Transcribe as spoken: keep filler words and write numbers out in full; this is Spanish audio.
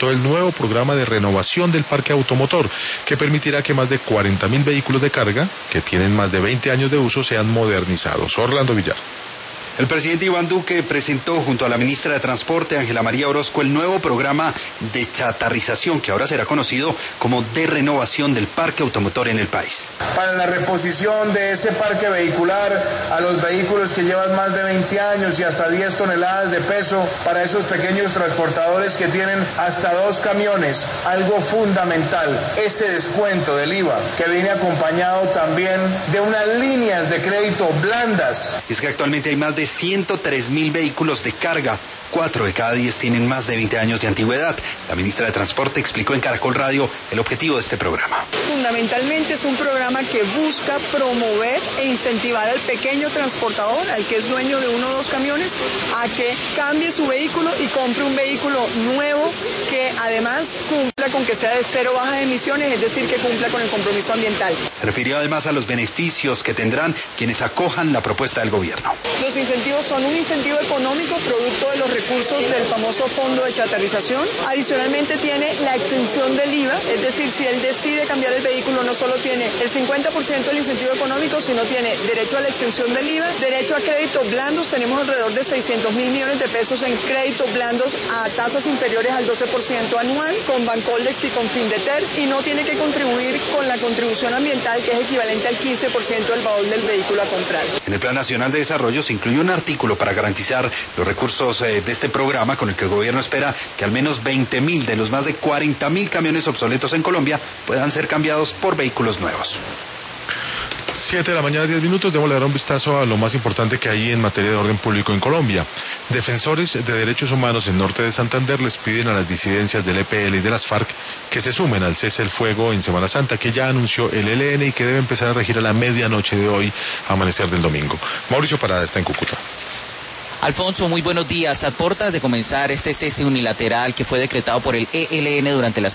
presentó el nuevo programa de renovación del parque automotor, que permitirá que más de cuarenta mil vehículos de carga, que tienen más de veinte años de uso, sean modernizados. Orlando Villar. El presidente Iván Duque presentó junto a la ministra de Transporte, Ángela María Orozco, el nuevo programa de chatarrización, que ahora será conocido como de renovación del parque automotor en el país. Para la reposición de ese parque vehicular a los vehículos que llevan más de veinte años y hasta diez toneladas de peso, para esos pequeños transportadores que tienen hasta dos camiones, algo fundamental, ese descuento del I V A, que viene acompañado también de unas líneas de crédito blandas. Es que actualmente hay más de ciento tres mil vehículos de carga. Cuatro de cada diez tienen más de veinte años de antigüedad. La ministra de Transporte explicó en Caracol Radio el objetivo de este programa. Fundamentalmente es un programa que busca promover e incentivar al pequeño transportador, al que es dueño de uno o dos camiones, a que cambie su vehículo y compre un vehículo nuevo que además cumpla con que sea de cero bajas emisiones, es decir, que cumpla con el compromiso ambiental. Se refirió además a los beneficios que tendrán quienes acojan la propuesta del gobierno. Los incentivos son un incentivo económico producto de los recursos del famoso fondo de chatarrización. Adicionalmente tiene la exención del I V A, es decir, si él decide cambiar el vehículo no solo tiene el cincuenta por ciento del incentivo económico, sino tiene derecho a la exención del I V A, derecho a créditos blandos, tenemos alrededor de seiscientos mil millones de pesos en créditos blandos a tasas inferiores al doce por ciento anual, con Bancoldex y con Findeter, y no tiene que contribuir con la contribución ambiental, que es equivalente al quince por ciento del valor del vehículo a comprar. En el Plan Nacional de Desarrollo se incluye un artículo para garantizar los recursos eh, de este programa, con el que el gobierno espera que al menos veinte mil de los más de cuarenta mil camiones obsoletos en Colombia puedan ser cambiados por vehículos nuevos. siete de la mañana, diez minutos. Debemos dar un vistazo a lo más importante que hay en materia de orden público en Colombia. Defensores de derechos humanos en norte de Santander les piden a las disidencias del E P L y de las FARC que se sumen al cese el fuego en Semana Santa, que ya anunció el E L N y que debe empezar a regir a la medianoche de hoy, amanecer del domingo. Mauricio Parada está en Cúcuta. Alfonso, muy buenos días. A puertas de comenzar este cese unilateral que fue decretado por el E L N durante las